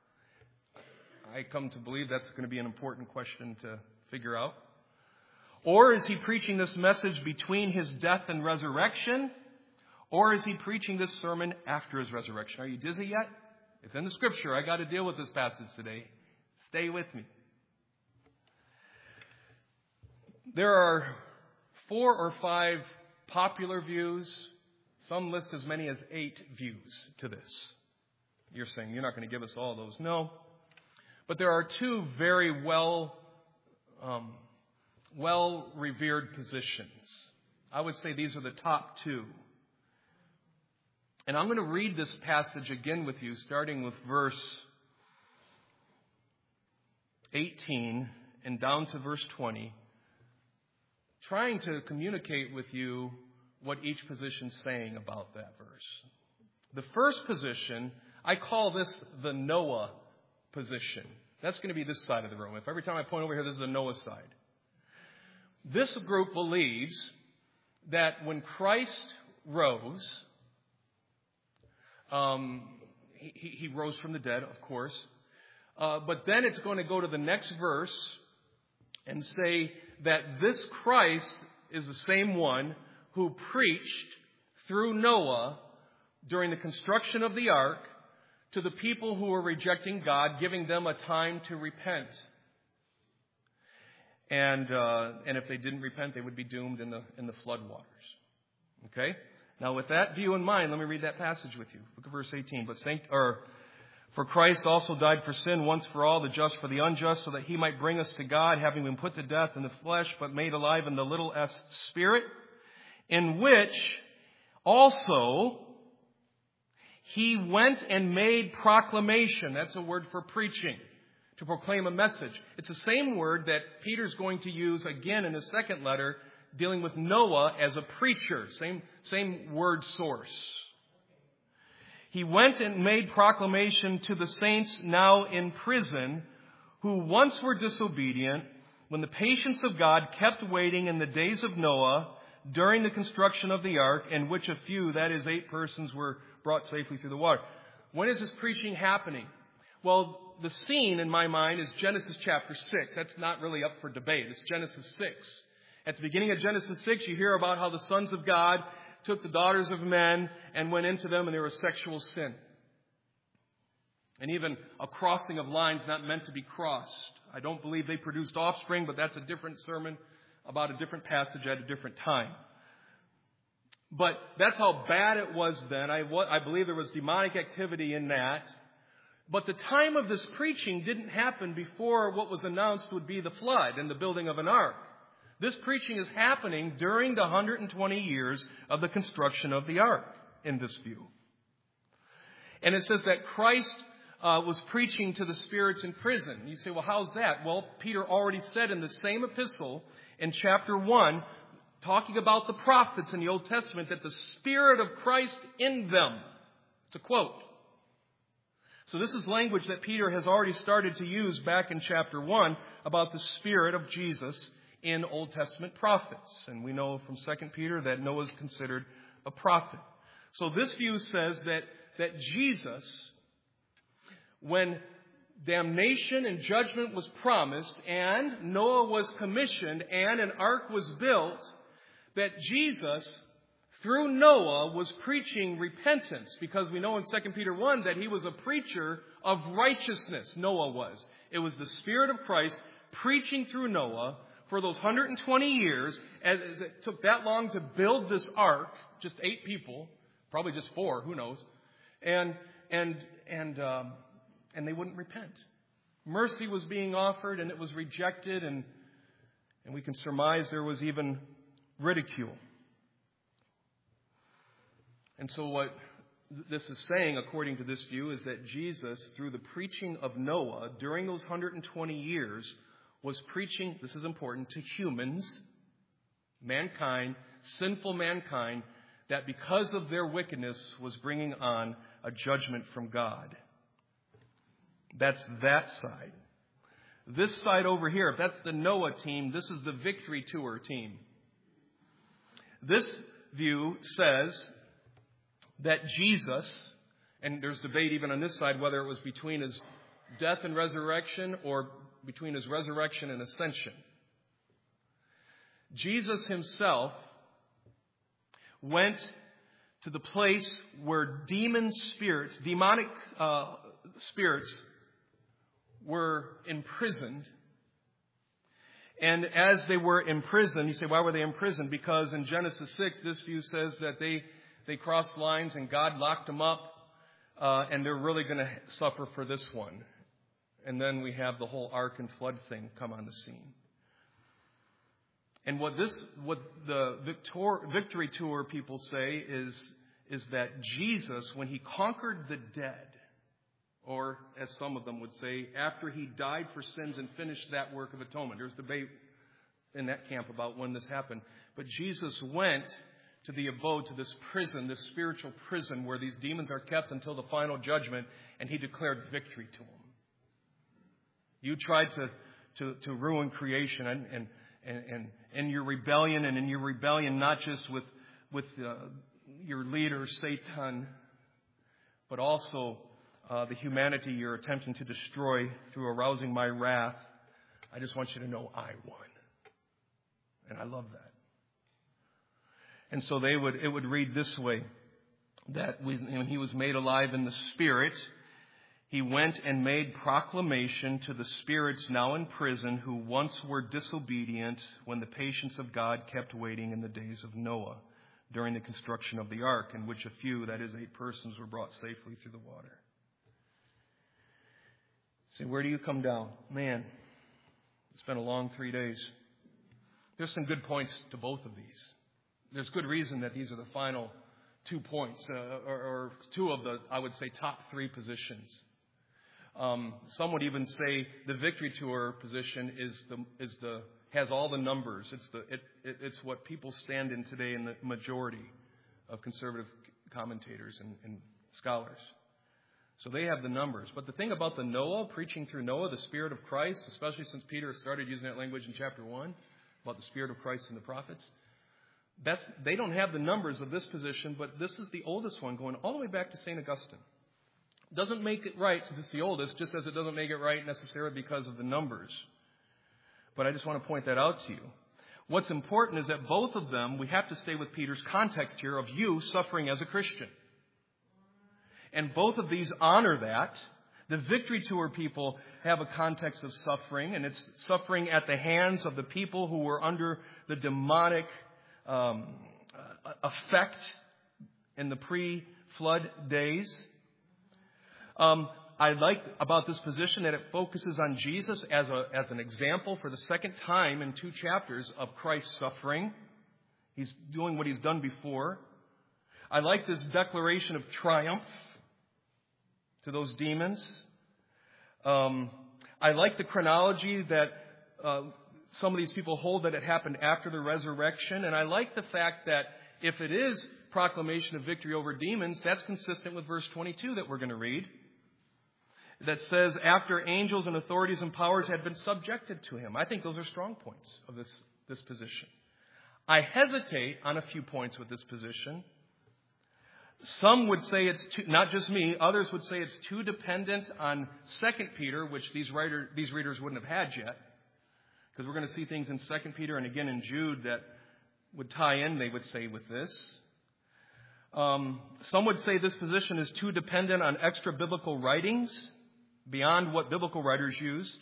I come to believe that's going to be an important question to figure out. Or is he preaching this message between his death and resurrection? Or is he preaching this sermon after his resurrection? Are you dizzy yet? It's in the Scripture. I got to deal with this passage today. Stay with me. There are four or five popular views. Some list as many as eight views to this. You're saying you're not going to give us all those. No. But there are two very well, um, well-revered positions. I would say these are the top two. And I'm going to read this passage again with you, starting with verse eighteen and down to verse twenty, trying to communicate with you what each position's saying about that verse. The first position, I call this the Noah position. That's going to be this side of the room. If every time I point over here, this is the Noah side. This group believes that when Christ rose, um, he, he rose from the dead, of course, uh, but then it's going to go to the next verse and say that this Christ is the same one who preached through Noah during the construction of the ark to the people who were rejecting God, giving them a time to repent. And uh, and if they didn't repent, they would be doomed in the in the flood waters. Okay? Now, with that view in mind, let me read that passage with you. Look at verse eighteen. But sanct- or for Christ also died for sin once for all, the just for the unjust, so that he might bring us to God, having been put to death in the flesh, but made alive in the little s spirit, in which also he went and made proclamation. That's a word for preaching, to proclaim a message. It's the same word that Peter's going to use again in his second letter, dealing with Noah as a preacher. Same, same word source. He went and made proclamation to the saints now in prison, who once were disobedient, when the patience of God kept waiting in the days of Noah during the construction of the ark, in which a few, that is eight persons, were brought safely through the water. When is this preaching happening? Well, the scene in my mind is Genesis chapter six. That's not really up for debate. It's Genesis six. At the beginning of Genesis six, you hear about how the sons of God took the daughters of men and went into them, and there was sexual sin. And even a crossing of lines not meant to be crossed. I don't believe they produced offspring, but that's a different sermon about a different passage at a different time. But that's how bad it was then. I, I believe there was demonic activity in that. But the time of this preaching didn't happen before what was announced would be the flood and the building of an ark. This preaching is happening during the one hundred twenty years of the construction of the ark, in this view. And it says that Christ uh, was preaching to the spirits in prison. You say, well, how's that? Well, Peter already said in the same epistle in chapter one, talking about the prophets in the Old Testament, that the Spirit of Christ in them. It's a quote. So this is language that Peter has already started to use back in chapter one about the Spirit of Jesus in Old Testament prophets. And we know from Second Peter that Noah is considered a prophet. So this view says that, that Jesus, when damnation and judgment was promised and Noah was commissioned and an ark was built, that Jesus, through Noah, was preaching repentance, because we know in Second Peter one that he was a preacher of righteousness. Noah was. It was the Spirit of Christ preaching through Noah for those one hundred twenty years, as it took that long to build this ark, just eight people, probably just four, who knows, and and and um, and they wouldn't repent. Mercy was being offered, and it was rejected, and and we can surmise there was even ridicule. And so what this is saying, according to this view, is that Jesus, through the preaching of Noah during those one hundred twenty years, was preaching, this is important, to humans, mankind, sinful mankind, that because of their wickedness was bringing on a judgment from God. That's that side. This side over here, if that's the Noah team, this is the Victory Tour team. This view says that Jesus, and there's debate even on this side whether it was between his death and resurrection or between his resurrection and ascension. Jesus himself went to the place where demon spirits, demonic uh, spirits were imprisoned. And as they were imprisoned, you say, why were they imprisoned? Because in Genesis six, this view says that they, they crossed lines and God locked them up, uh, and they're really going to suffer for this one. And then we have the whole ark and flood thing come on the scene. And what this, what the Victor, Victory Tour people say is, is that Jesus, when he conquered the dead, or as some of them would say, after he died for sins and finished that work of atonement. There's debate in that camp about when this happened. But Jesus went to the abode, to this prison, this spiritual prison where these demons are kept until the final judgment, and he declared victory to them. You tried to, to, to ruin creation and, and, and, and in your rebellion, and in your rebellion not just with, with uh, your leader, Satan, but also Uh, the humanity you're attempting to destroy through arousing my wrath. I just want you to know I won. And I love that. And so they would, it would read this way, that when he was made alive in the Spirit, he went and made proclamation to the spirits now in prison who once were disobedient when the patience of God kept waiting in the days of Noah during the construction of the ark, in which a few, that is eight persons, were brought safely through the water. See, where do you come down? Man, it's been a long three days. There's some good points to both of these. There's good reason that these are the final two points, uh, or, or two of the, I would say, top three positions. Um, some would even say the Victory Tour position is the is the has all the numbers. It's the it, it it's what people stand in today in the majority of conservative commentators and, and scholars. So they have the numbers. But the thing about the Noah, preaching through Noah, the Spirit of Christ, especially since Peter started using that language in chapter one, about the Spirit of Christ and the prophets, that's they don't have the numbers of this position, but this is the oldest one, going all the way back to Saint Augustine. Doesn't make it right since it's the oldest, just as it doesn't make it right necessarily because of the numbers. But I just want to point that out to you. What's important is that both of them, we have to stay with Peter's context here of you suffering as a Christian. And both of these honor that. The Victory Tour people have a context of suffering, and it's suffering at the hands of the people who were under the demonic um, effect in the pre-flood days. Um, I like about this position that it focuses on Jesus as a as an example for the second time in two chapters of Christ's suffering. He's doing what he's done before. I like this declaration of triumph to those demons. Um, I like the chronology that uh, some of these people hold that it happened after the resurrection. And I like the fact that if it is proclamation of victory over demons, that's consistent with verse twenty-two that we're going to read. That says, after angels and authorities and powers had been subjected to him. I think those are strong points of this, this position. I hesitate on a few points with this position. Some would say it's too, not just me, others would say it's too dependent on Second Peter, which these writer, these readers wouldn't have had yet. Because we're going to see things in Second Peter and again in Jude that would tie in, they would say, with this. Um, some would say this position is too dependent on extra biblical writings beyond what biblical writers used.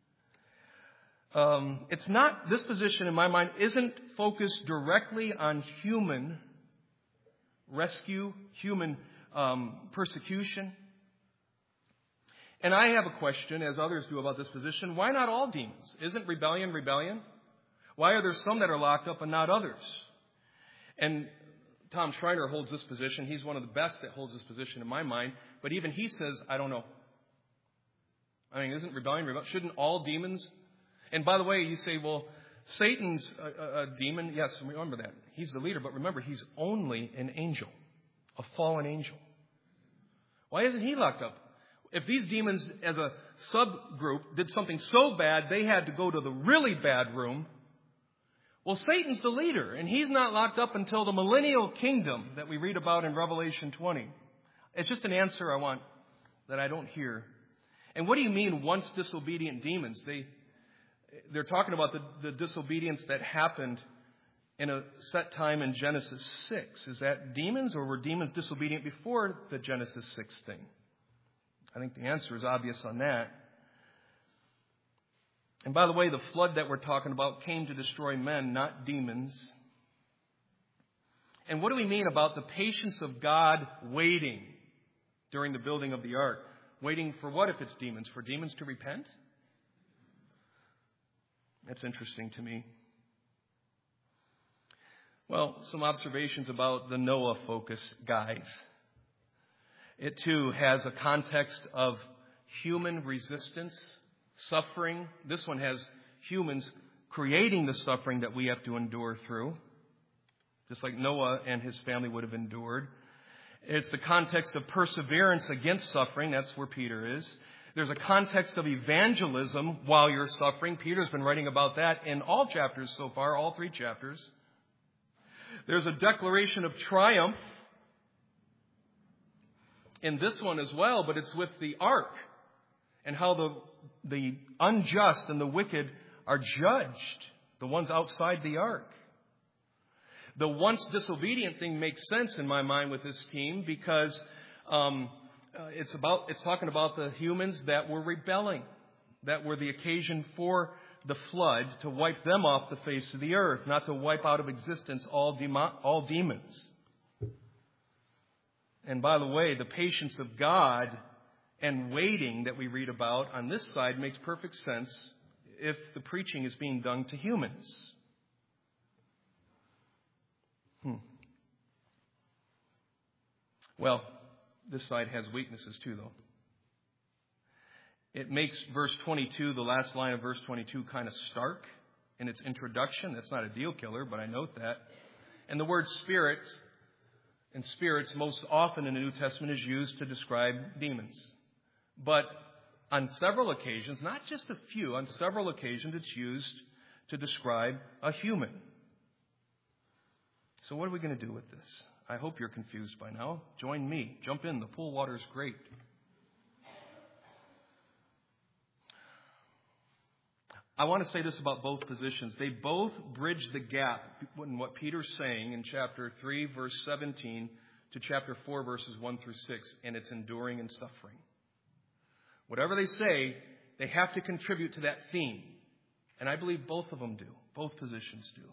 Um, it's not, this position in my mind isn't focused directly on human rescue, human um, persecution. And I have a question, as others do, about this position. Why not all demons? Isn't rebellion rebellion? Why are there some that are locked up and not others? And Tom Schreiner holds this position. He's one of the best that holds this position in my mind. But even he says, I don't know. I mean, isn't rebellion rebellion? Shouldn't all demons? And by the way, you say, well, Satan's a, a demon. Yes, remember that. He's the leader. But remember, he's only an angel, a fallen angel. Why isn't he locked up? If these demons as a subgroup did something so bad they had to go to the really bad room, well, Satan's the leader, and he's not locked up until the millennial kingdom that we read about in Revelation twenty. It's just an answer I want that I don't hear. And what do you mean once disobedient demons? They, they're talking about the, the disobedience that happened in a set time in Genesis six. Is that demons, or were demons disobedient before the Genesis six thing? I think the answer is obvious on that. And by the way, the flood that we're talking about came to destroy men, not demons. And what do we mean about the patience of God waiting during the building of the ark? Waiting for what if it's demons? For demons to repent? That's interesting to me. Well, some observations about the Noah focus, guys. It too has a context of human resistance, suffering. This one has humans creating the suffering that we have to endure through, just like Noah and his family would have endured. It's the context of perseverance against suffering. That's where Peter is. There's a context of evangelism while you're suffering. Peter's been writing about that in all chapters so far, all three chapters. There's a declaration of triumph in this one as well, but it's with the ark and how the the unjust and the wicked are judged, the ones outside the ark. The once disobedient thing makes sense in my mind with this team because um, uh, it's about it's talking about the humans that were rebelling, that were the occasion for the flood to wipe them off the face of the earth, not to wipe out of existence all demo- all demons. And by the way, the patience of God and waiting that we read about on this side makes perfect sense if the preaching is being done to humans. Hmm. Well, this side has weaknesses too, though. It makes verse twenty-two, the last line of verse twenty-two, kind of stark in its introduction. That's not a deal killer, but I note that. And the word spirit and spirits most often in the New Testament is used to describe demons. But on several occasions, not just a few, on several occasions it's used to describe a human. So what are we going to do with this? I hope you're confused by now. Join me. Jump in. The pool water is great. I want to say this about both positions. They both bridge the gap in what Peter's saying in chapter three, verse seventeen, to chapter four, verses one through six, and it's enduring and suffering. Whatever they say, they have to contribute to that theme. And I believe both of them do. Both positions do.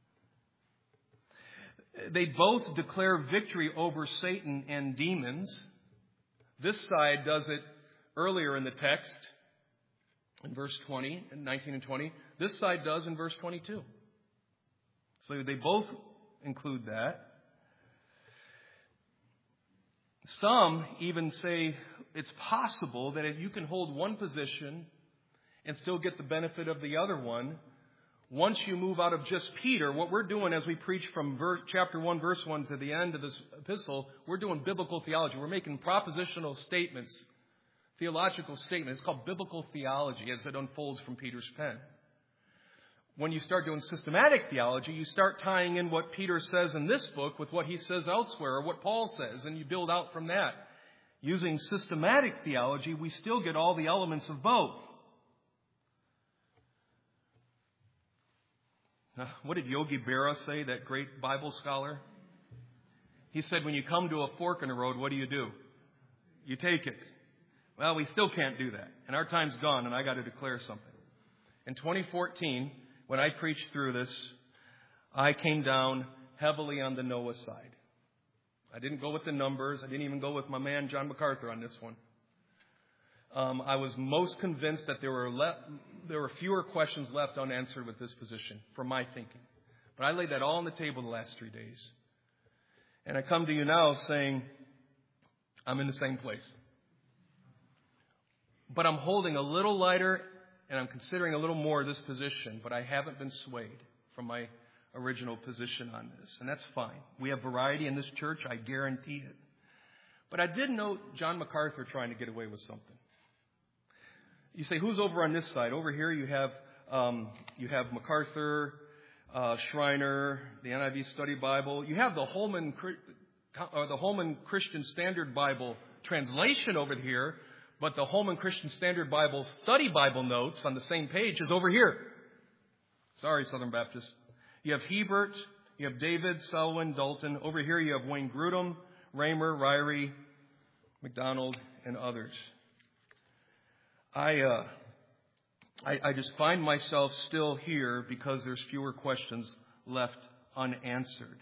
They both declare victory over Satan and demons. This side does it earlier in the text, in verse twenty, and nineteen and twenty. This side does in verse twenty-two. So they both include that. Some even say it's possible that if you can hold one position and still get the benefit of the other one, once you move out of just Peter, what we're doing as we preach from verse, chapter one, verse one to the end of this epistle, we're doing biblical theology. We're making propositional statements, theological statements. It's called biblical theology as it unfolds from Peter's pen. When you start doing systematic theology, you start tying in what Peter says in this book with what he says elsewhere or what Paul says, and you build out from that. Using systematic theology, we still get all the elements of both. Now, what did Yogi Berra say, that great Bible scholar? He said, when you come to a fork in the road, what do you do? You take it. Well, we still can't do that. And our time's gone, and I got to declare something. In twenty fourteen, when I preached through this, I came down heavily on the Noah side. I didn't go with the numbers. I didn't even go with my man John MacArthur on this one. Um, I was most convinced that there were le- there were fewer questions left unanswered with this position, from my thinking. But I laid that all on the table the last three days. And I come to you now saying, I'm in the same place. But I'm holding a little lighter, and I'm considering a little more of this position, but I haven't been swayed from my original position on this. And that's fine. We have variety in this church, I guarantee it. But I did note John MacArthur trying to get away with something. You say, who's over on this side? Over here you have um, you have MacArthur, uh, Schreiner, the N I V Study Bible. You have the Holman or the Holman Christian Standard Bible translation over here, but the Holman Christian Standard Bible Study Bible notes on the same page is over here. Sorry, Southern Baptist. You have Hebert, you have David, Selwyn, Dalton. Over here you have Wayne Grudem, Raymer, Ryrie, McDonald, and others. I, uh, I I just find myself still here because there's fewer questions left unanswered.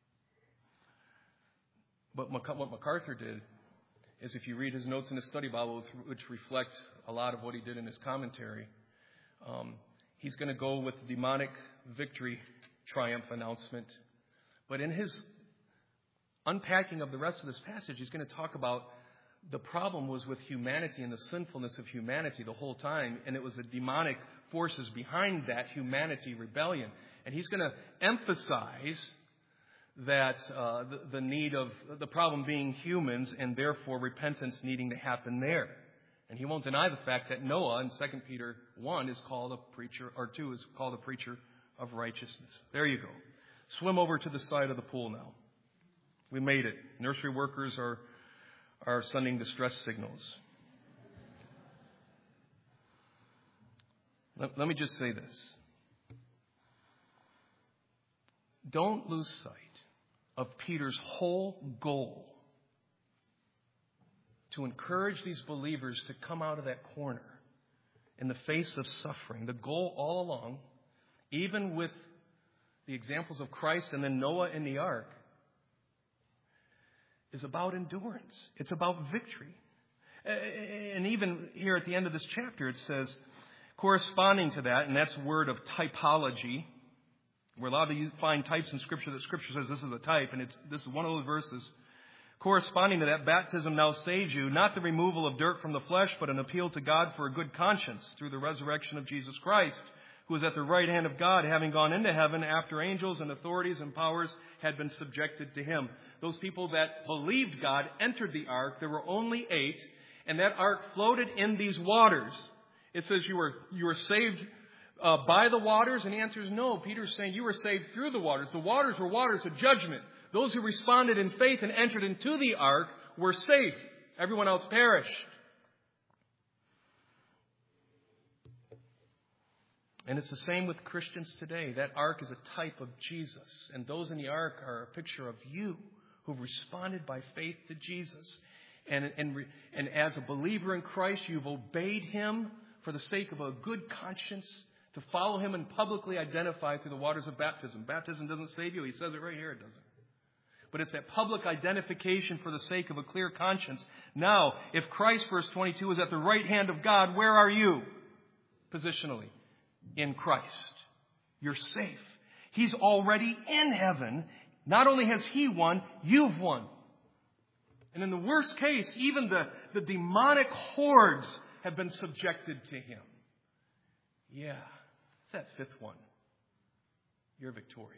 But what MacArthur did is, if you read his notes in the study Bible, which reflect a lot of what he did in his commentary, um, he's going to go with the demonic victory triumph announcement. But in his unpacking of the rest of this passage, he's going to talk about the problem was with humanity and the sinfulness of humanity the whole time, and it was the demonic forces behind that humanity rebellion. And he's going to emphasize that uh, the, the need of the problem being humans, and therefore repentance needing to happen there. And he won't deny the fact that Noah in Second Peter one is called a preacher, or two is called a preacher of righteousness. There you go. Swim over to the side of the pool now. We made it. Nursery workers are are sending distress signals. Let, let me just say this. Don't lose sight of Peter's whole goal to encourage these believers to come out of that corner in the face of suffering. The goal all along, even with the examples of Christ and then Noah in the ark, is about endurance. It's about victory. And even here at the end of this chapter, it says, corresponding to that, and that's a word of typology. We're allowed to find types in Scripture that Scripture says this is a type, and it's this is one of those verses. Corresponding to that, baptism now saves you, not the removal of dirt from the flesh, but an appeal to God for a good conscience through the resurrection of Jesus Christ, who is at the right hand of God, having gone into heaven after angels and authorities and powers had been subjected to him. Those people that believed God entered the ark. There were only eight, and that ark floated in these waters. It says you were you were saved uh, by the waters, and the answer is no. Peter's saying you were saved through the waters. The waters were waters of judgment. Those who responded in faith and entered into the ark were safe. Everyone else perished. And it's the same with Christians today. That ark is a type of Jesus. And those in the ark are a picture of you who've responded by faith to Jesus. And, and, and as a believer in Christ, you've obeyed him for the sake of a good conscience, to follow him and publicly identify through the waters of baptism. Baptism doesn't save you. He says it right here. It doesn't. But it's that public identification for the sake of a clear conscience. Now, if Christ, verse twenty-two, is at the right hand of God, where are you? Positionally. In Christ. You're safe. He's already in heaven. Not only has he won, you've won. And in the worst case, even the, the demonic hordes have been subjected to him. Yeah. It's that fifth one. You're victorious.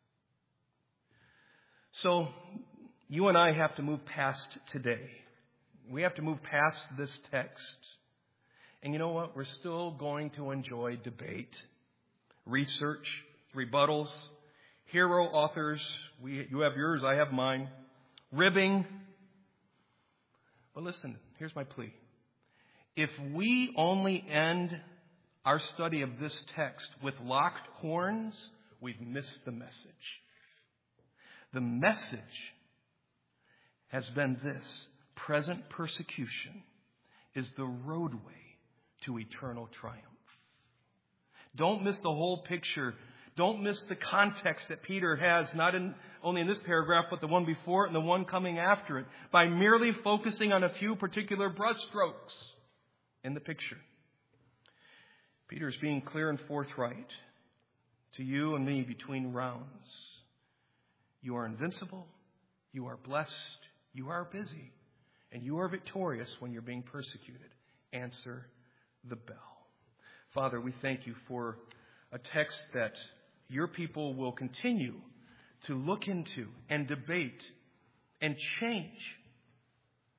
So, you and I have to move past today. We have to move past this text. And you know what? We're still going to enjoy debate, research, rebuttals, hero authors. We, you have yours, I have mine. Ribbing. But listen, here's my plea. If we only end our study of this text with locked horns, we've missed the message. The message has been this: present persecution is the roadway to eternal triumph. Don't miss the whole picture. Don't miss the context that Peter has, not in, only in this paragraph, but the one before it and the one coming after it, by merely focusing on a few particular brushstrokes in the picture. Peter is being clear and forthright to you and me between rounds. You are invincible. You are blessed. You are busy. And you are victorious when you're being persecuted. Answer the bell. Father, we thank you for a text that your people will continue to look into and debate and change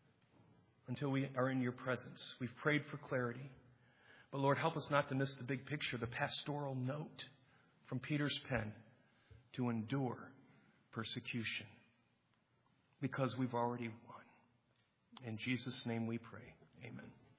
until we are in your presence. We've prayed for clarity. But Lord, help us not to miss the big picture, the pastoral note from Peter's pen to endure persecution because we've already won. In Jesus' name we pray. Amen.